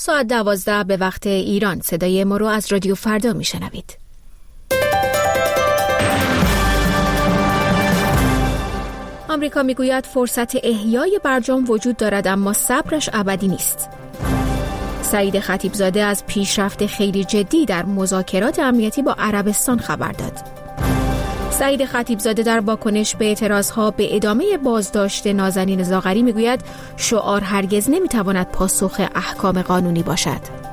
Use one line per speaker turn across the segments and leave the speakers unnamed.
ساعت 12 به وقت ایران. صدای ما رو از رادیو فردا میشنوید. آمریکا میگوید فرصت احیای برجام وجود دارد اما صبرش ابدی نیست. سعید خطیبزاده از پیشرفت خیلی جدی در مذاکرات امنیتی با عربستان خبر داد. سعید خطیبزاده در واکنش به اعتراضها به ادامه بازداشت نازنین زاغری میگوید شعار هرگز نمیتواند پاسخ احکام قانونی باشد.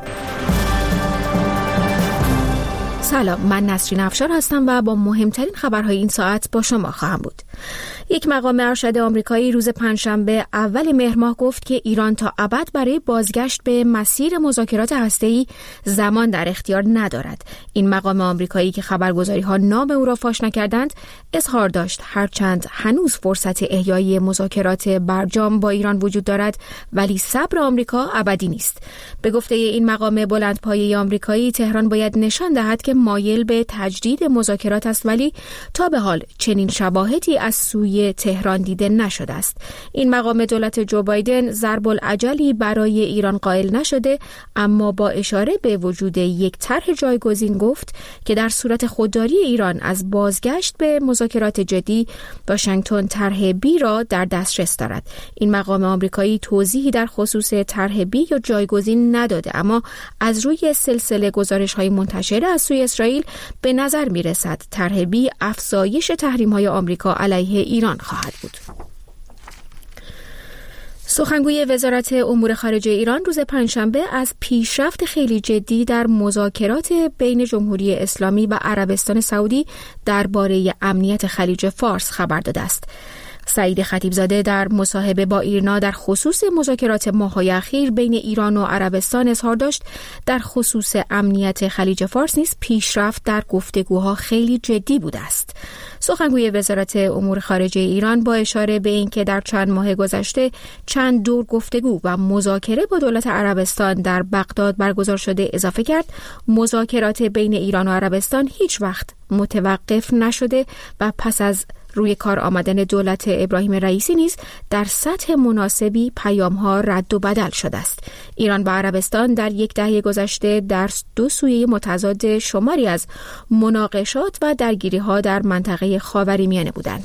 سلام، من نسرین افشار هستم و با مهمترین خبرهای این ساعت با شما خواهم بود. یک مقام ارشد آمریکایی روز پنجشنبه اول مهر ماه گفت که ایران تا ابد برای بازگشت به مسیر مذاکرات هسته‌ای زمان در اختیار ندارد. این مقام آمریکایی که خبرگزاری‌ها نام او را فاش نکردند، اظهار داشت هرچند هنوز فرصت احیای مذاکرات برجام با ایران وجود دارد، ولی صبر آمریکا ابدی نیست. به گفته این مقام بلندپایه آمریکایی، تهران باید نشان دهد که مایل به تجدید مذاکرات است، ولی تا به حال چنین شواهدی از سوی تهران دیده نشده است. این مقام دولت جو بایدن ضرب العجلی برای ایران قائل نشده، اما با اشاره به وجود یک طرح جایگزین گفت که در صورت خودداری ایران از بازگشت به مذاکرات جدی، واشنگتن طرح بی را در دسترس دارد. این مقام آمریکایی توضیحی در خصوص طرح بی یا جایگزین نداده، اما از روی سلسله گزارش‌های منتشر از سوی اسرائیل به نظر می‌رسد طرح بی افزایش تحریم‌های آمریکا علیه ایران خواهد بود. سخنگوی وزارت امور خارجه ایران روز پنجشنبه از پیشرفت خیلی جدی در مذاکرات بین جمهوری اسلامی و عربستان سعودی درباره امنیت خلیج فارس خبر داده است. سعید خطیبزاده در مصاحبه با ایرنا در خصوص مذاکرات ماه‌های اخیر بین ایران و عربستان اظهار داشت در خصوص امنیت خلیج فارس نیز پیشرفت در گفتگوها خیلی جدی بوده است. سخنگوی وزارت امور خارجه ایران با اشاره به اینکه در چند ماه گذشته چند دور گفتگو و مذاکره با دولت عربستان در بغداد برگزار شده اضافه کرد، مذاکرات بین ایران و عربستان هیچ وقت متوقف نشده و پس از روی کار آمدن دولت ابراهیم رئیسی نیز در سطح مناسبی پیام‌ها رد و بدل شده است. ایران و عربستان در یک دهه گذشته در دو سویه متضاد شماری از مناقشات و درگیری‌ها در منطقه خاورمیانه بودند.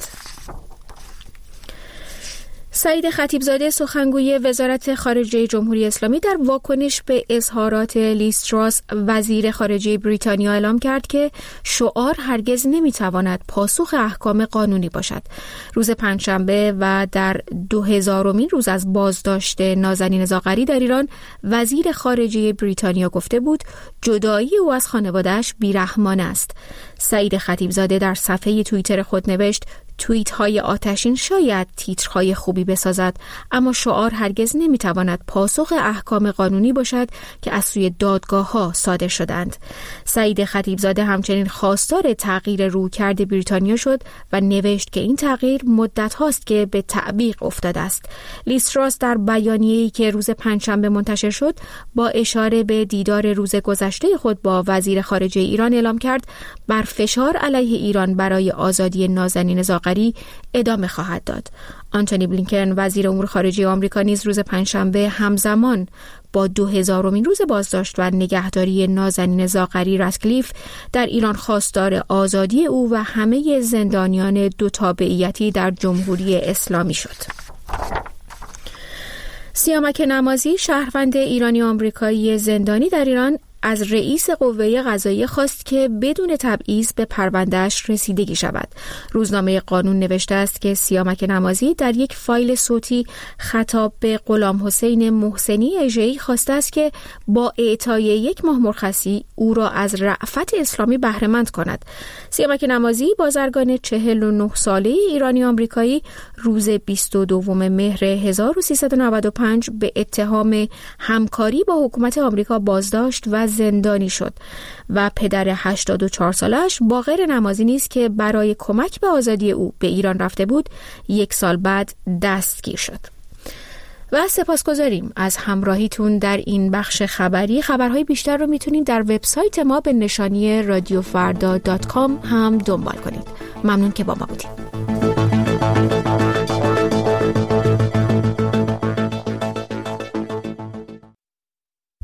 سعید خطیبزاده سخنگوی وزارت خارجه جمهوری اسلامی در واکنش به اظهارات لیز تراس وزیر خارجه بریتانیا اعلام کرد که شعار هرگز نمیتواند پاسخ احکام قانونی باشد. روز پنجشنبه و در 2000مین روز از بازداشت نازنین زاغری در ایران، وزیر خارجه بریتانیا گفته بود جدایی او از خانواده‌اش بیرحمانه است. سعید خطیبزاده در صفحه توییتر خود نوشت توییت های آتشین شاید تیترهای خوبی بسازد، اما شعار هرگز نمیتواند پاسخ احکام قانونی باشد که از سوی دادگاه ها صادر شدند. سعید خطیبزاده همچنین خواستار تغییر رویکرد بریتانیا شد و نوشت که این تغییر مدت هاست که به تعویق افتاده است. لیز تراس در بیانیه‌ای که روز پنجشنبه منتشر شد با اشاره به دیدار روز گذشته خود با وزیر خارجه ایران اعلام کرد بر فشار علیه ایران برای آزادی نازنین زاغری ادامه خواهد داد. آنتونی بلینکن وزیر امور خارجه آمریکا نیز روز پنجشنبه همزمان با 2000مین روز بازداشت و نگهداری نازنین زاغری راتکلیف در ایران خواستار آزادی او و همه زندانیان دو تابعیتی در جمهوری اسلامی شد. سیامک نمازی شهروند ایرانی آمریکایی زندانی در ایران از رئیس قوه قضاییه خواست که بدون تبعیض به پروندهش رسیدگی شود. روزنامه قانون نوشته است که سیامک نمازی در یک فایل صوتی خطاب به غلام حسین محسنی اژه‌ای خواسته است که با اعطای 1 ماه مرخصی او را از رأفت اسلامی بهره مند کند. سیامک نمازی بازرگان 49 ساله ایرانی آمریکایی روز 22 مهر 1395 به اتهام همکاری با حکومت آمریکا بازداشت و زندانی شد و پدر 84 سالش باقر نمازی نیز که برای کمک به آزادی او به ایران رفته بود 1 سال بعد دستگیر شد. و سپاسگزاریم از همراهیتون در این بخش خبری. خبرهای بیشتر رو میتونید در وبسایت ما به نشانی radiofarda.com هم دنبال کنید. ممنون که با ما بودید.